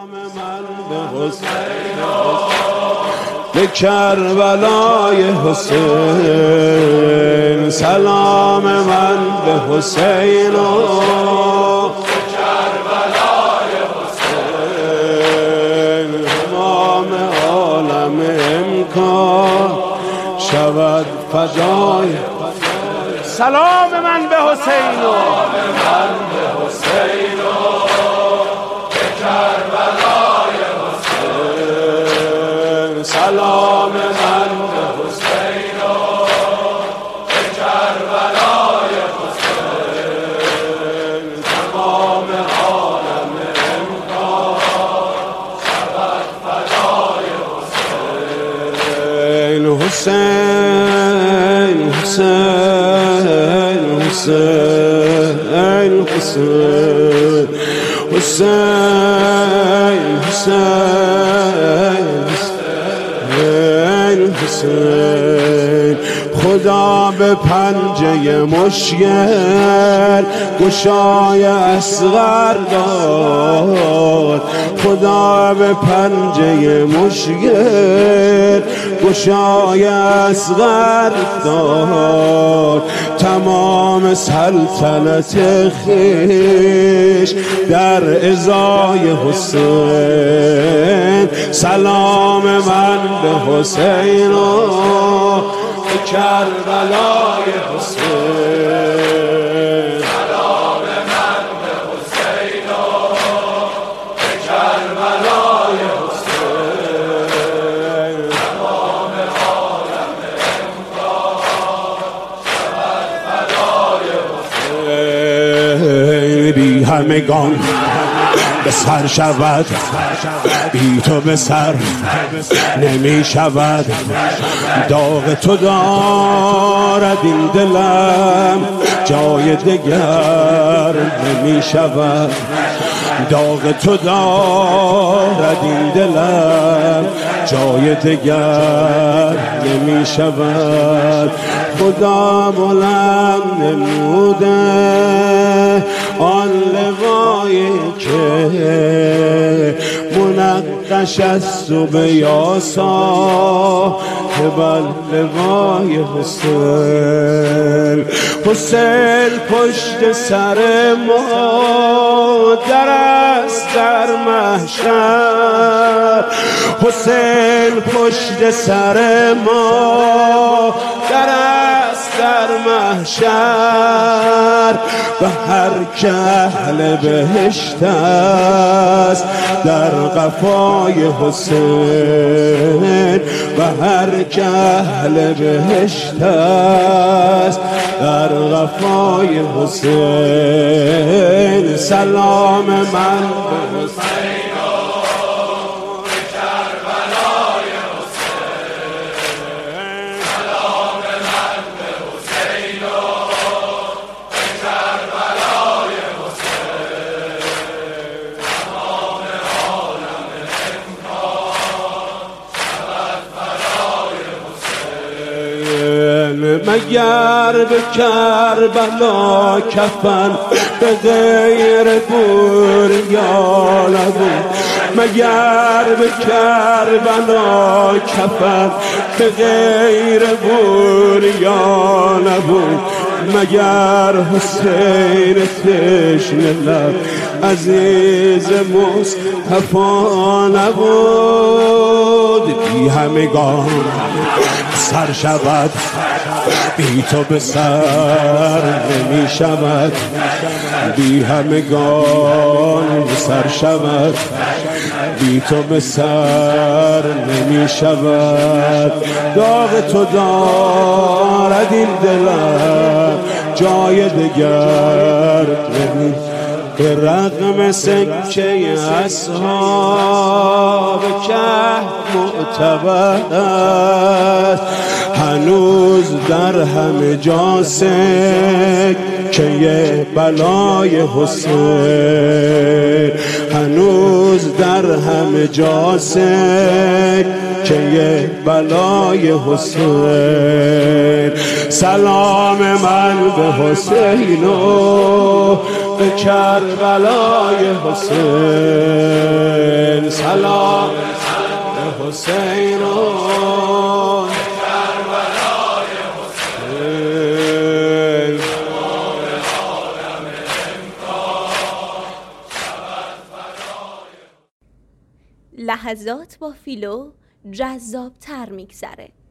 به کربلای حسین، سلام من به حسین و به کربلای حسین. تمام عالم امکان شود فدای سلام من به حسین و من به حسین و به کربلای حسین. سلام من به حسین و به کربلای حسین. تمام عالم امکان شود فدای حسین. حسین حسین حسین حسین حسین حسین. خدا به پنجه مشکل گشای اصغر داد. خدا به پنجه مشکل گشای اصغر داد. تمام سلطنت خویش در ازای حسین. سلام من به حسین و به کربلای حسین. سلام من به حسین و به کربلای حسین. تمام عالم امکان شود فدای حسین. بی همگان به سر شود، بی تو به سر نمی شود. داغ تو دارد این دلم، جای دگر نمی شود. داغ تو دارد این دلم، جای دگر نمی شود. خدا بلند نموده آن لوایی که منقش است و به یاسا که بر لوای حسین. حسین پشت سر ما در است در محشر. حسین پشت سر ما در است در محشر. و هر که اهل بهشت است در قفای حسین. و هر که اهل بهشت است در قفای حسین. سلام من به حسین مگر به کربلا کفن به غیر بوریا نبود. مگر به کربلا کفن به غیر بوریا نبود. مگر حسین تشنه لب عزیز مصطفی نبود. بی همگان سر شود، بی تو به سر نمی شود. بی همگان سر شود، بی تو به سر نمی شود. داغ تو دارد این دلم، جای دگر نمی. به رغم سکه اصحاب کهف معتبر است، هنوز در همه جا سکه بلای حسین. هنوز در همه جا سکه بلای حسین. سلام من به حسین و به کربلای حسین. حسینون کربلای حسین لحظات با فیلو جذاب‌تر می‌گذره.